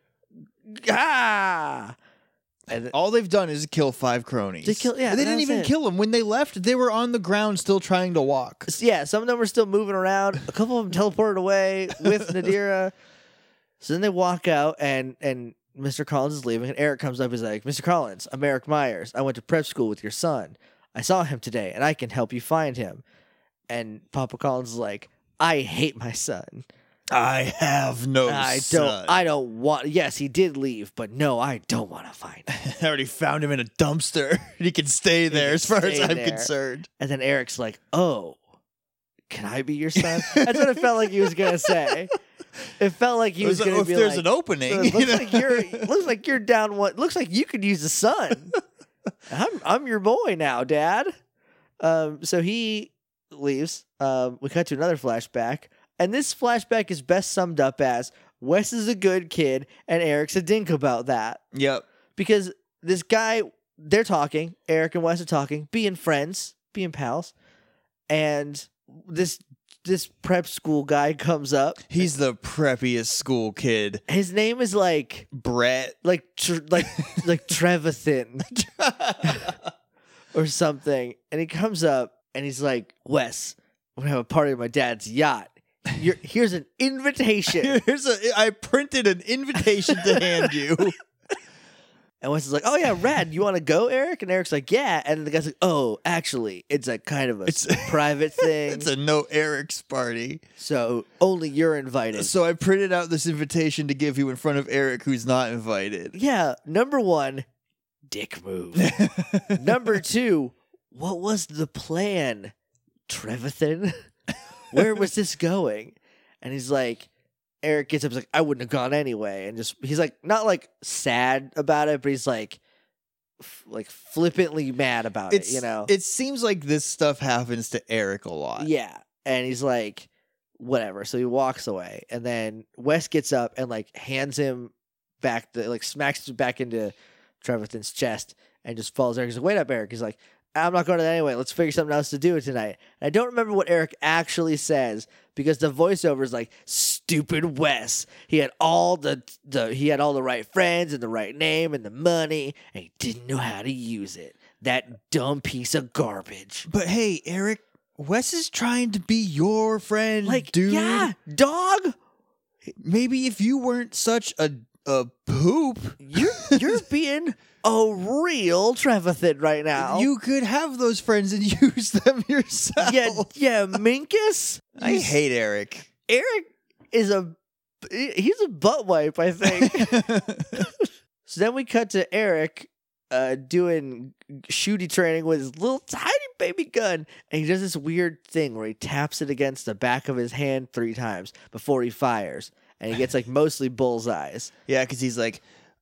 Ah. And All they've done is kill five cronies. They kill- yeah, And they didn't that's even it. kill them. When they left, they were on the ground still trying to walk. yeah, some of them were still moving around. A couple of them teleported away with Nadira. So then they walk out, and and Mister Collins is leaving, and Eric comes up. He's like, "Mister Collins, I'm Eric Myers. I went to prep school with your son. I saw him today, and I can help you find him." And Papa Collins is like, "I hate my son. I have no I don't. son. I don't want. Yes, he did leave, but no, I don't want to find him." I already found him in a dumpster. He can stay there can as far as stay I'm there. concerned. And then Eric's like, "Oh, can I be your son?" That's what it felt like he was gonna say. It felt like he was If gonna be there's like, an opening, "So it you looks know? like you're looks like you're down one. Looks like you could use a son. I'm I'm your boy now, Dad." Um, so he leaves. Um, we cut to another flashback, and this flashback is best summed up as Wes is a good kid and Eric's a dink about that. Yep. Because this guy, they're talking, Eric and Wes are talking, being friends, being pals, and this this prep school guy comes up. He's the preppiest school kid. His name is like Brett. like tr- like like Trevathan or something, and he comes up and he's like, Wes, I'm gonna have a party at my dad's yacht. You're, here's an invitation. Here's a. I printed an invitation to hand you. And Wes is like, oh yeah, rad. You want to go, Eric? And Eric's like, yeah. And the guy's like, oh, actually, it's a kind of a It's- private thing. It's a no Eric's party. So only you're invited. So I printed out this invitation to give you in front of Eric, who's not invited. Yeah, number one, dick move. Number two, what was the plan, Trevathan? Where was this going? And he's like, Eric gets up, he's like, I wouldn't have gone anyway. And just, he's like, not like sad about it, but he's like, f- like flippantly mad about It's, it, you know? It seems like this stuff happens to Eric a lot. Yeah. And he's like, whatever. So he walks away. And then Wes gets up and like hands him back, the like smacks it back into Trevathan's chest and just falls there. He's like, wait up, Eric. He's like, I'm not going to that anyway. Let's figure something else to do tonight. And I don't remember what Eric actually says because the voiceover is like, stupid Wes. He had all the, the he had all the right friends and the right name and the money, and he didn't know how to use it. That dumb piece of garbage. But hey, Eric, Wes is trying to be your friend, Like, dude. yeah, dog. Maybe if you weren't such a a poop, You're you're being a real Trevathan right now. you could have those friends and use them yourself. yeah, yeah, Minkus. I He's- hate Eric. Eric is a he's a butt wipe, I think. So then we cut to Eric uh, doing shooty training with his little tiny baby gun, and he does this weird thing where he taps it against the back of his hand three times before he fires, and he gets like mostly bullseyes. Yeah, because he's like,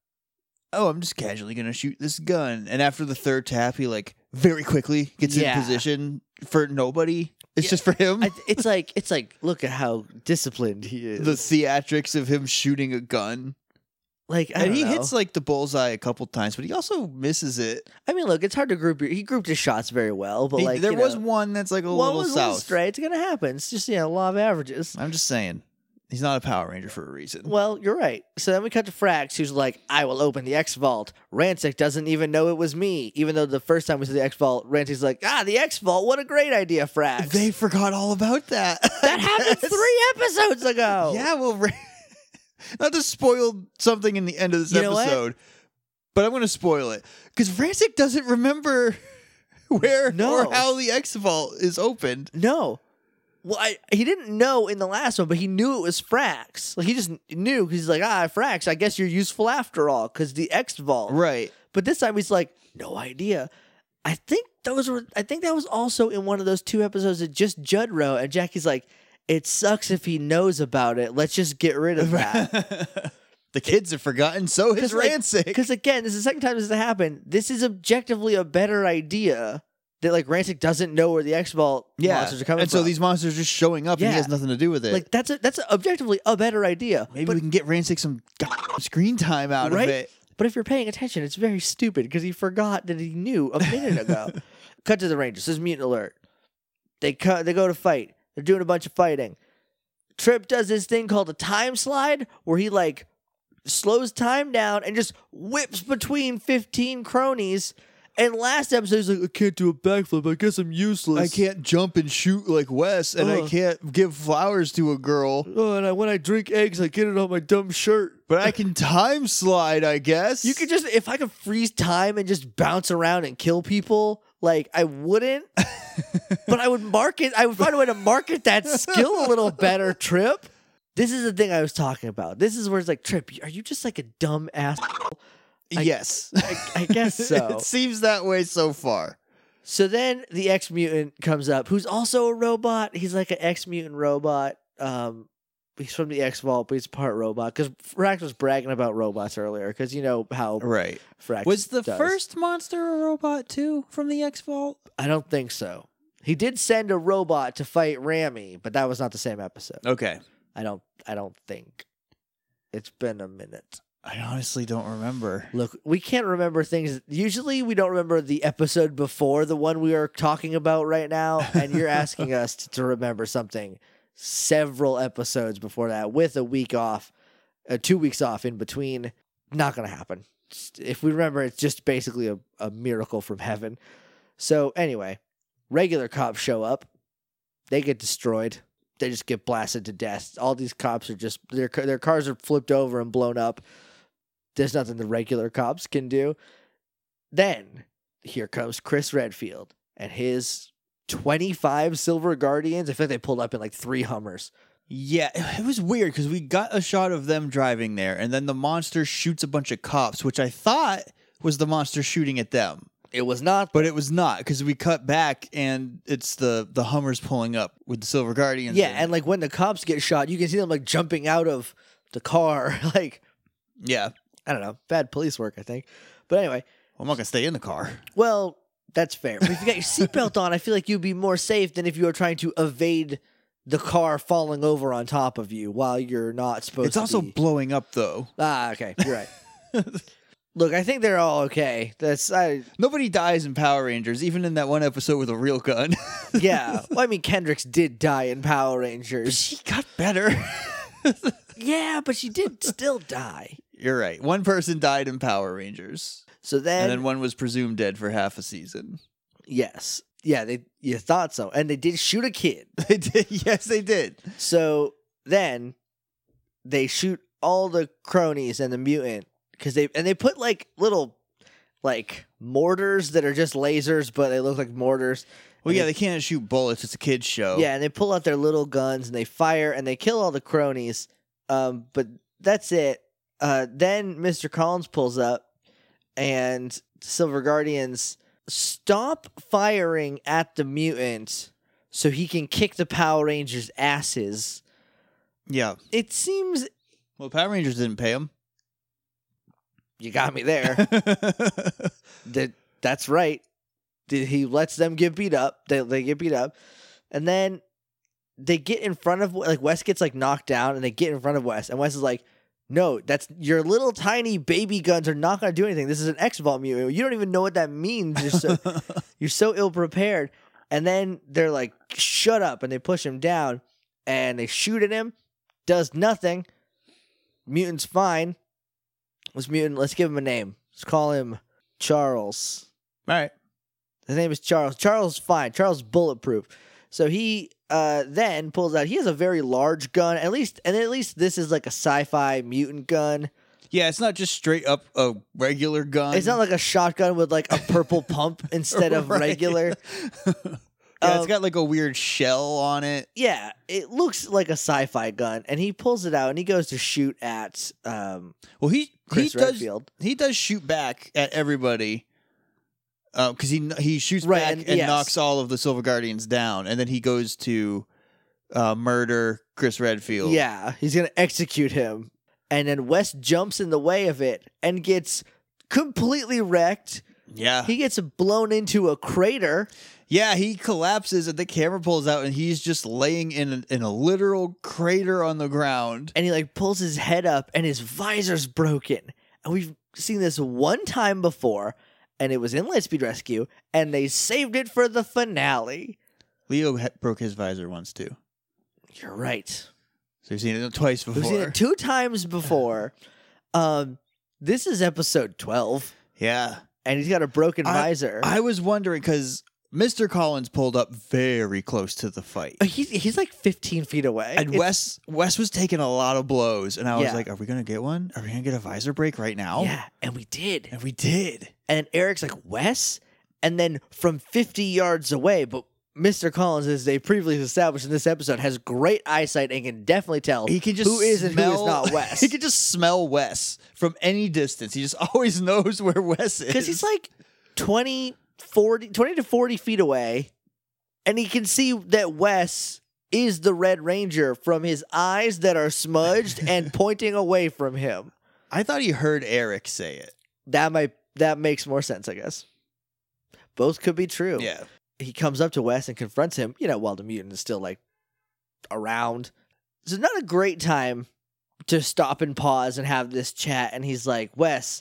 oh, I'm just casually going to shoot this gun. And after the third tap, he like very quickly gets Yeah. in position for nobody. It's Yeah. just for him. I, it's like it's like look at how disciplined he is. The theatrics of him shooting a gun. like I And don't he know. hits like the bullseye a couple times, but he also misses it. I mean, look, it's hard to group your. He grouped his shots very well, but He- like there you was know, one that's like a one little was a little south. stray. It's gonna happen. It's just you know law of averages. I'm just saying. He's not a Power Ranger for a reason. Well, you're right. So then we cut to Frax, who's like, I will open the X Vault. Rancic doesn't even know it was me, even though the first time we saw the X Vault, Rancic's like, ah, the X Vault, what a great idea, Frax. They forgot all about that. that happened three episodes ago. Yeah, well, Ra- not to spoil something in the end of this You know what? episode, but I'm going to spoil it because Rancic doesn't remember where No. or how the X Vault is opened. No. Well, I, he didn't know in the last one, but he knew it was Frax. Like he just knew because he's like, ah, Frax, I guess you're useful after all because the X Vault. Right. But this time he's like, no idea. I think those were. I think that was also in one of those two episodes that just Judd wrote, and Jackie's like, it sucks if he knows about it. Let's just get rid of that. The kids have forgotten, so has Rancic. Because again, this is the second time this has happened. This is objectively a better idea. That like Rancic doesn't know where the X Vault yeah, monsters are coming and from. so these monsters are just showing up, and Yeah. he has nothing to do with it. like that's a, that's a, objectively a better idea. maybe but, we can get Rancic some goddamn screen time out Right? of it. But if you're paying attention, it's very stupid because he forgot that he knew a minute ago. Cut to the Rangers. This is Mutant Alert. They cut. They go to fight. They're doing a bunch of fighting. Trip does this thing called a time slide where he like slows time down and just whips between fifteen cronies. And last episode, he's like, I can't do a backflip. I guess I'm useless. I can't jump and shoot like Wes, and I Ugh. can't give flowers to a girl, Oh, and I, when I drink eggs, I get it on my dumb shirt. but I can time slide, I guess. You could just, if I could freeze time and just bounce around and kill people, like I wouldn't, but I would market, I would find a way to market that skill a little better, Trip. This is the thing I was talking about. This is where it's like, Trip, are you just like a dumb ass? I- yes. I, I guess so. It seems that way so far. So then the X mutant comes up, who's also a robot. He's like an X mutant robot. Um, he's from the X Vault, but he's part robot. Because Frax was bragging about robots earlier. Because you know how Right. Frax Was the does. first monster a robot too from the X Vault? I don't think so. He did send a robot to fight Rami, but that was not the same episode. Okay. I don't I don't think. It's been a minute. I honestly don't remember. Look, we can't remember things. Usually we don't remember the episode before the one we are talking about right now, and you're asking us to, to remember something several episodes before that with a week off, uh, two weeks off in between. Not going to happen. If we remember, it's just basically a, a miracle from heaven. So anyway, regular cops show up. They get destroyed. They just get blasted to death. All these cops are just, their their cars are flipped over and blown up. There's nothing the regular cops can do. Then, here comes Chris Redfield and his twenty-five Silver Guardians. I feel like they pulled up in like three Hummers. Yeah, it was weird because we got a shot of them driving there, and then the monster shoots a bunch of cops, which I thought was the monster shooting at them. It was not. But it was not, because we cut back, and it's the, the Hummers pulling up with the Silver Guardians. Yeah, in. and like when the cops get shot, you can see them like jumping out of the car. Like, Yeah. I don't know. Bad police work, I think. But anyway, I'm not going to stay in the car. well, that's fair. But if you got your seatbelt on, I feel like you'd be more safe than if you were trying to evade the car falling over on top of you while you're not supposed It's to also be. blowing up, though. Ah, okay. You're right. Look, I think they're all okay. That's I Nobody dies in Power Rangers, even in that one episode with a real gun. yeah. Well, I mean Kendricks did die in Power Rangers. She got better. Yeah, but she did still die. You're right. One person died in Power Rangers, So then, and then one was presumed dead for half a season. yes. Yeah, they you thought so. And they did shoot a kid. They did. Yes, they did. So then they shoot all the cronies and the mutant because they and they put like little like mortars that are just lasers, but they look like mortars. Well, And yeah, they- they can't shoot bullets. It's a kid's show. Yeah, and they pull out their little guns and they fire and they kill all the cronies. Um, but that's it. Uh, then Mister Collins pulls up and Silver Guardians stop firing at the mutant so he can kick the Power Rangers' asses. Yeah. It seems Well, Power Rangers didn't pay him. you got me there. that that's right. Did he lets them get beat up? They they get beat up, and then they get in front of like Wes gets like knocked down, and they get in front of Wes, and Wes is like, "No, that's your little tiny baby guns are not going to do anything. This is an X-Vault mutant. You don't even know what that means. You're so you're so ill prepared." And then they're like, "Shut up!" and they push him down, and they shoot at him. Does nothing. Mutant's fine. Let's mutant. Let's give him a name. Let's call him Charles. All right. His name is Charles. Charles is fine. Charles is bulletproof. So he uh, then pulls out. He has a very large gun. At least, and at least this is like a sci-fi mutant gun. Yeah, it's not just straight up a regular gun. It's not like a shotgun with like a purple pump instead of Right. regular. Yeah, Um, it's got like a weird shell on it. Yeah, it looks like a sci-fi gun, and he pulls it out and he goes to shoot at um, Well, he Chris he does Redfield. he does shoot back at everybody. Because he he shoots Right, back and- and, yes. knocks all of the Silver Guardians down, and then he goes to uh, murder Chris Redfield. Yeah, he's gonna execute him, and then Wes jumps in the way of it and gets completely wrecked. yeah, He gets blown into a crater. yeah. He collapses, and the camera pulls out, and he's just laying in a, in a literal crater on the ground. And he like pulls his head up and his visor's broken. And we've seen this one time before, and it was in Lightspeed Rescue, and they saved it for the finale. Leo ha- broke his visor once too, You're right. so we've seen it twice before. We've seen it two times before. um, this is episode twelve, yeah, and he's got a broken I- visor. I was wondering because Mister Collins pulled up very close to the fight. Uh, he's, he's like fifteen feet away. And It's- Wes Wes was taking a lot of blows, and I was Yeah. like, "Are we gonna get one? Are we gonna get a visor break right now?" Yeah, and we did. and we did. And Eric's like, Wes? And then from fifty yards away, but Mister Collins, as they previously established in this episode, has great eyesight and can definitely tell He can just who is and who is smell- not Wes. He can just smell Wes from any distance. He just always knows where Wes is Because he's like twenty, forty, twenty to forty feet away, and he can see that Wes is the Red Ranger from his eyes that are smudged and pointing away from him. I thought he heard Eric say it. That might that makes more sense, I guess. Both could be true. Yeah, he comes up to Wes and confronts him, you know, while the mutant is still like around. So not a great time to stop and pause and have this chat. And he's like, Wes,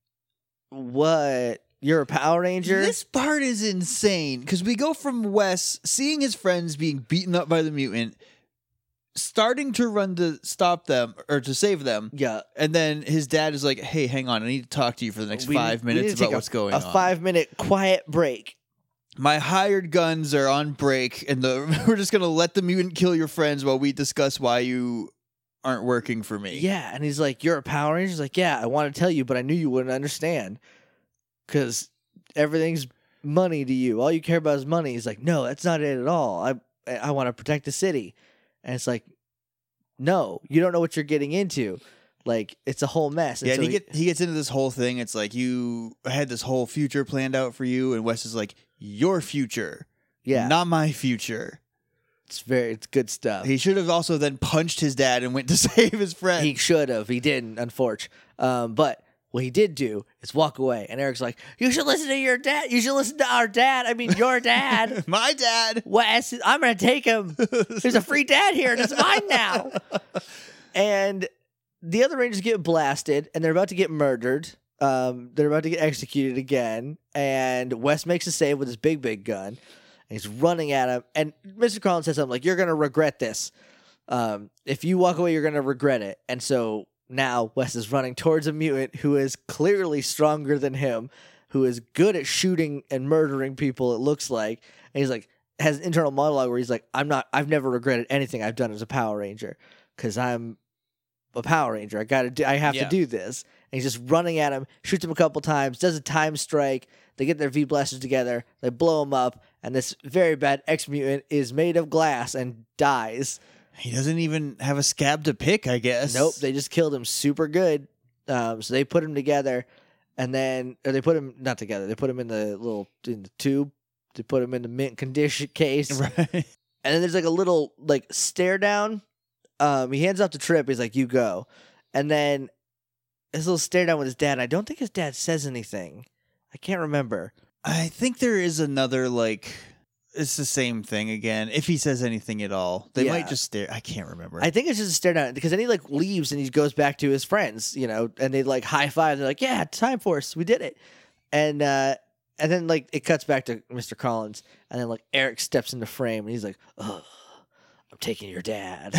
what? You're a Power Ranger? This part is insane because we go from Wes seeing his friends being beaten up by the mutant, starting to run to stop them or to save them. Yeah. And then his dad is like, hey, hang on. I need to talk to you for the next We- five we need minutes to about take a- what's going a on. five minute quiet break. My hired guns are on break, and the we're just going to let the mutant kill your friends while we discuss why you aren't working for me. Yeah. And he's like, you're a Power Ranger? He's like, yeah, I want to tell you, but I knew you wouldn't understand because everything's money to you. All you care about is money. He's like, no, that's not it at all. I I want to protect the city. And it's like, no, you don't know what you're getting into. Like, it's a whole mess. And Yeah, so and he, he- get, he gets into this whole thing. It's like, you had this whole future planned out for you, and Wes is like, your future, yeah, not my future. it's very, it's good stuff. He should have also then punched his dad and went to save his friend. He should have. He didn't, unfortunately. Um, but what he did do is walk away. And Eric's like, you should listen to your dad. You should listen to our dad. I mean, your dad. My dad. Wes, I'm going to take him. There's a free dad here. And it's mine now. And the other Rangers get blasted, and they're about to get murdered. Um, they're about to get executed again. And Wes makes a save with his big, big gun. And he's running at him. And Mister Collins says something like, you're going to regret this. Um, if you walk away, you're going to regret it. And so now Wes is running towards a mutant who is clearly stronger than him, who is good at shooting and murdering people, it looks like. And he's like, has an internal monologue where he's like, I'm not, I've never regretted anything I've done as a Power Ranger because I'm a Power Ranger. I gotta do, I have Yeah. to do this. And he's just running at him, shoots him a couple times, does a time strike. They get their V blasters together, they blow him up, and this very bad ex mutant is made of glass and dies. He doesn't even have a scab to pick, I guess. Nope, they just killed him super good. Um, so they put him together, and then or they put him not together. They put him in the little in the tube. They put him in the mint condition case, Right. and then there's like a little like stare down. Um, he hands off to Trip. He's like, "You go," and then his little stare down with his dad. I don't think his dad says anything. I can't remember. I think there is another, like, it's the same thing again. If he says anything at all, they Yeah. might just stare. I can't remember. I think it's just a stare down because then he like leaves and he goes back to his friends, you know, and they like high five. They're like, "Yeah, Time Force, we did it," and uh, and then like it cuts back to Mister Collins, and then like Eric steps into frame and he's like, "Oh, I'm taking your dad,"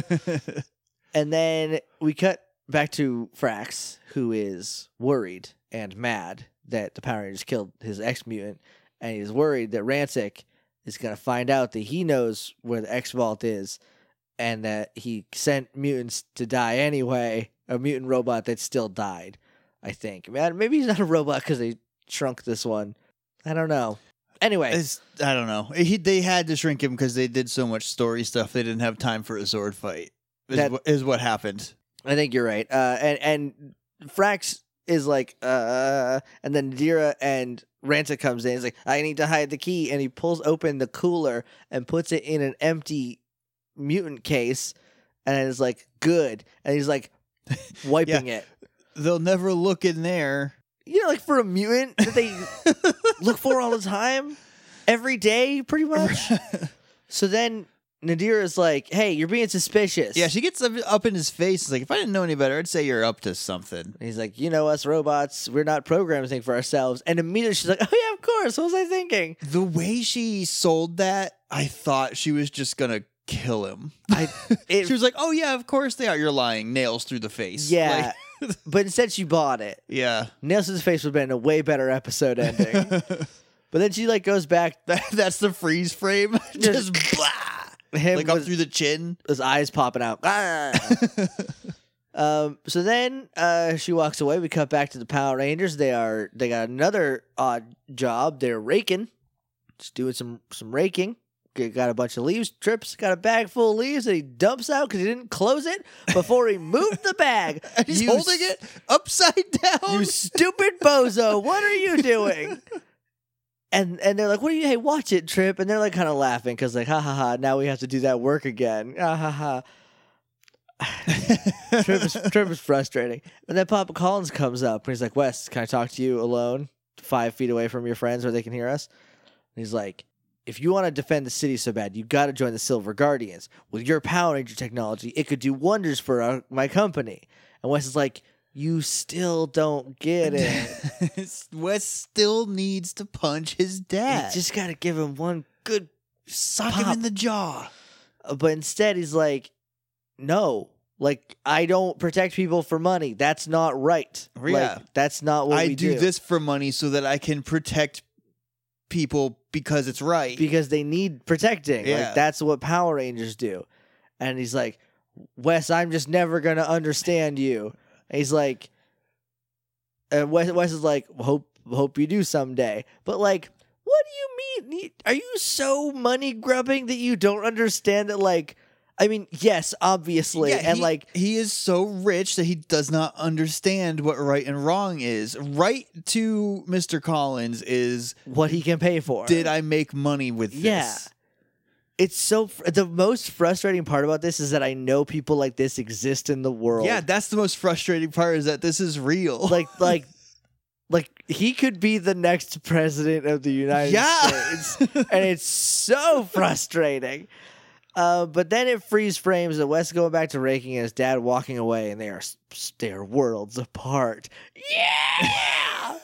and then we cut back to Frax, who is worried and mad that the Power Rangers killed his ex mutant, and he's worried that Rancic is gonna find out that he knows where the X Vault is, and that he sent mutants to die anyway. A mutant robot that still died, I think. Man, maybe he's not a robot because they shrunk this one. I don't know. Anyway, It's, I don't know. He, they had to shrink him because they did so much story stuff. They didn't have time for a sword fight. Is, That- what, is what happened. I think you're right. Uh, and and Frax is like, uh, and then Nadira and Rancic comes in. He's like, I need to hide the key, and he pulls open the cooler and puts it in an empty mutant case, and it's like, good. And he's like wiping it. They'll never look in there. You know, like for a mutant that they look for all the time, every day, pretty much. So then Nadira is like, hey, you're being suspicious. Yeah, she gets up, up in his face. It's like, if I didn't know any better, I'd say you're up to something. And he's like, you know, us robots, we're not programmed to think for ourselves. And immediately she's like, oh, yeah, of course. What was I thinking? The way she sold that, I thought she was just going to kill him. I, it, She was like, oh, yeah, of course they are. You're lying. Nails through the face. yeah. Like, But instead she bought it. yeah. Nails to his face would have been a way better episode ending. But then she like goes back, That, that's the freeze frame. just blah. him Like up with through the chin. his eyes popping out. Ah. Um, so then uh, she walks away. We cut back to the Power Rangers. They are they got another odd job. They're raking, just doing some some raking. G- Got a bunch of leaves. Trips got a bag full of leaves that he dumps out because he didn't close it before he moved the bag. And he's You holding s- it upside down. You stupid bozo! What are you doing? And and they're like, "What are you? Hey, watch it, Trip!" And they're like, kind of laughing because like, ha ha ha! Now we have to do that work again. Ha ha ha! Trip is, Trip is frustrating. And then Papa Collins comes up and he's like, Wes, can I talk to you alone? Five feet away from your friends where they can hear us? And he's like, if you want to defend the city so bad, you got to join the Silver Guardians. With your Power Ranger technology, it could do wonders for our, my company. And Wes is like, you still don't get it. Wes still needs to punch his You dad. just got to give him one good Sock pop. him in the jaw. Uh, But instead, he's like, no. Like, I don't protect people for money. That's not right. Yeah. Like, that's not what I we do, do. this for money so that I can protect people because it's right. Because they need protecting. Yeah. Like, that's what Power Rangers do. And he's like, Wes, I'm just never going to understand you. And he's like, and Wes, Wes is like, hope hope you do someday. But like, what do you mean? Are you so money grubbing that you don't understand that? Like, I mean, yes, obviously, Yeah, and he, like, he is so rich that he does not understand what right and wrong is. Right to Mister Collins is, what he can pay for. did I make money with this? Yeah. It's so fr- the most frustrating part about this is that I know people like this exist in the world. Yeah, that's the most frustrating part, is that this is real. like like like he could be the next president of the United Yeah. States, and it's so frustrating. Uh, but then it freeze frames of Wes going back to raking and his dad walking away, and they are s- they are worlds apart. Yeah.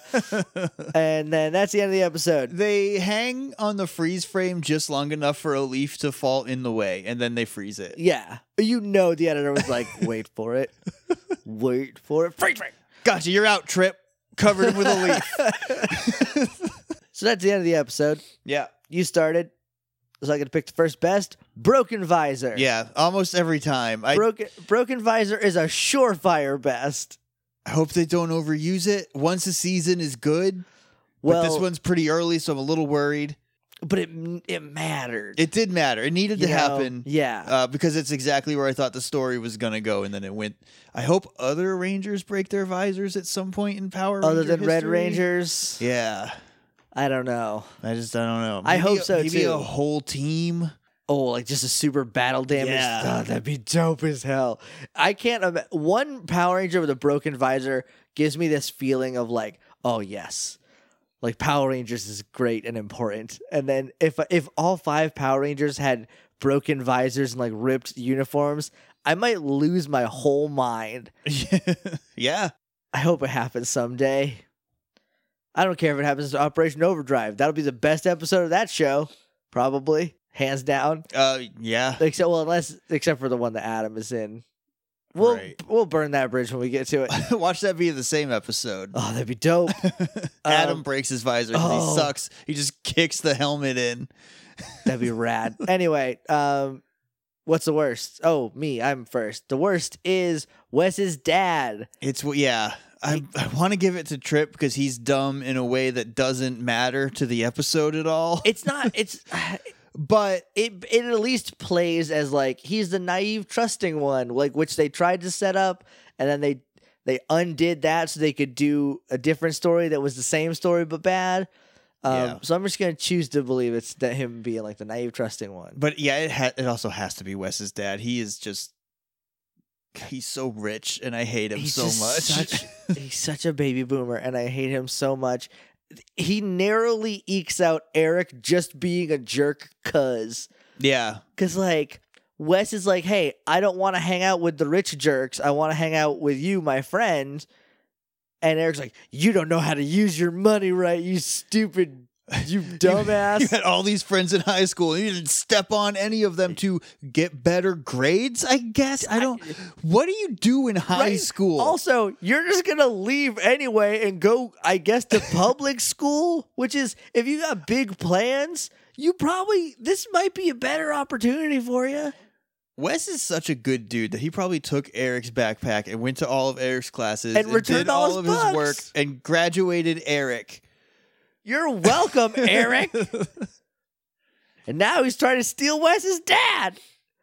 And then that's the end of the episode. They hang on the freeze frame just long enough for a leaf to fall in the way, and then they freeze it. Yeah, you know the editor was like, "Wait for it, wait for it, freeze frame." Gotcha, you're out, Trip. Covered him with a leaf. So that's the end of the episode. Yeah. You started. So I get to pick the first best. Broken Visor. Yeah, almost every time. I, Broken Broken Visor is a surefire best. I hope they don't overuse it. Once a season is good, Well, but this one's pretty early, so I'm a little worried. but it it mattered. It did matter. It needed You to know? happen. Yeah. Uh, because it's exactly where I thought the story was going to go, and then it went. I hope other Rangers break their visors at some point in Power Other Ranger than Red history. Rangers, Yeah. I don't know. I just, I don't know. I hope a- so, maybe too. a whole team. Oh, like just a super battle damage. Yeah. Oh, that'd be dope as hell. I can't. Ima- One Power Ranger with a broken visor gives me this feeling of like, oh yes, like Power Rangers is great and important. And then if if all five Power Rangers had broken visors and like ripped uniforms, I might lose my whole mind. Yeah. I hope it happens someday. I don't care if it happens to Operation Overdrive. That'll be the best episode of that show, probably, hands down. Uh, yeah. Except well, unless except for the one that Adam is in. We'll Right. we'll burn that bridge when we get to it. Watch that be the same episode. Oh, that'd be dope. Adam Um, breaks his visor 'cause oh. he sucks. He just kicks the helmet in. That'd be rad. Anyway, um, what's the worst? Oh, me. I'm first. The worst is Wes's dad. It's what, yeah. I, I want to give it to Trip because he's dumb in a way that doesn't matter to the episode at all. It's not. It's. but It it at least plays as like he's the naive, trusting one, like which they tried to set up, and then they they undid that so they could do a different story that was the same story but bad. Um, Yeah. So I'm just gonna choose to believe it's that him being like the naive, trusting one. but yeah, it ha- it also has to be Wes's dad. He is just he's so rich, and I hate him He's so just much. Such, he's such a baby boomer, and I hate him so much. He narrowly ekes out Eric just being a jerk, cuz. yeah, Because, like, Wes is like, hey, I don't want to hang out with the rich jerks. I want to hang out with you, my friend. And Eric's like, you don't know how to use your money right, you stupid, you dumbass. You had all these friends in high school, and you didn't step on any of them to get better grades. I guess I don't. What do you do in high Right? school? Also, you're just going to leave anyway and go, I guess, to public school, which is, if you got big plans, you probably, this might be a better opportunity for you. Wes is such a good dude that he probably took Eric's backpack and went to all of Eric's classes And returned did all all his of his bucks. work and graduated Eric. You're welcome, Eric. And now he's trying to steal Wes's dad.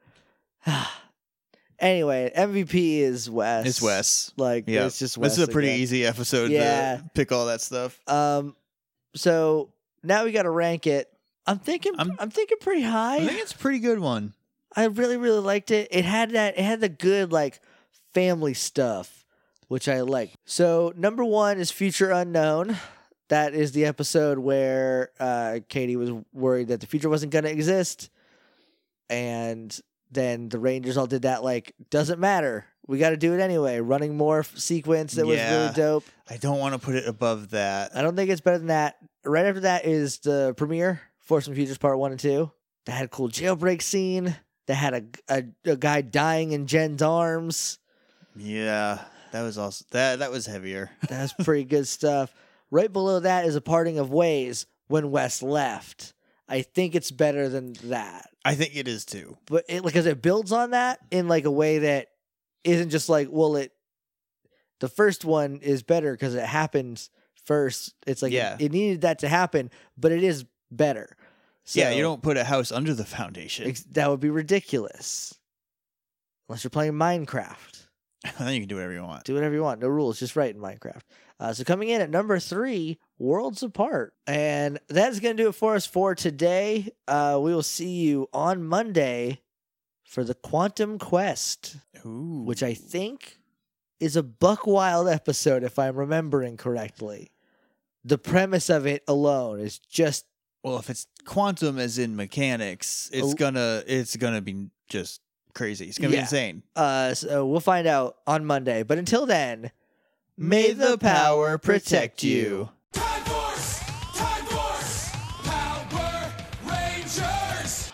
Anyway, M V P is Wes. It's Wes. Like, Yeah, it's just Wes. This is a pretty again. easy episode Yeah. to pick all that stuff. Um, so now we got to rank it. I'm thinking. I'm, I'm- thinking pretty I high. think it's a pretty good one. I really, really liked it. It had that. It had the good like family stuff, which I like. So number one is Future Unknown. that is the episode where uh, Katie was worried that the future wasn't going to exist. And then the Rangers all did that, like, doesn't matter. We got to do it anyway. Running morph sequence that Yeah. was really dope. I don't want to put it above that. I don't think it's better than that. Right after that is the premiere, Force and Futures Part one and two. That had a cool jailbreak scene. That had a, a, a guy dying in Jen's arms. Yeah, that was also that that was heavier. That's pretty good stuff. Right below that is a parting of ways when Wes left. I think it's better than that. I think it is too. But it, because it builds on that in like a way that isn't just like, well, it the first one is better because it happened first. It's like Yeah. it, it needed that to happen, but it is better. So, Yeah, you don't put a house under the foundation. ex- that would be ridiculous. Unless you're playing Minecraft. Then you can do whatever you want. Do whatever you want. No rules. Just right in Minecraft. Uh, so coming in at number three, Worlds Apart. And that's going to do it for us for today. Uh, we will see you on Monday for the Quantum Quest, Ooh. which I think is a Buck Wild episode, if I'm remembering correctly. The premise of it alone is just Well, if it's quantum as in mechanics, it's Oh. gonna it's gonna be just crazy. It's gonna be Yeah. insane. uh so we'll find out on Monday. But until then, May the power protect you. Time Force! Time Force! Power Rangers!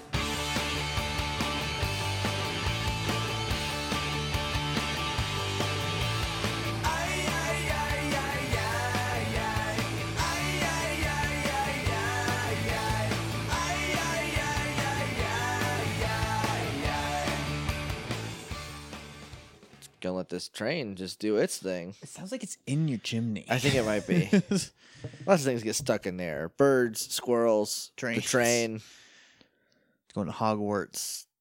gonna let this train just do its thing. It sounds like it's in your chimney. I think it might be. Lots of things get stuck in there. Birds, squirrels, Trains. the train. Going to Hogwarts.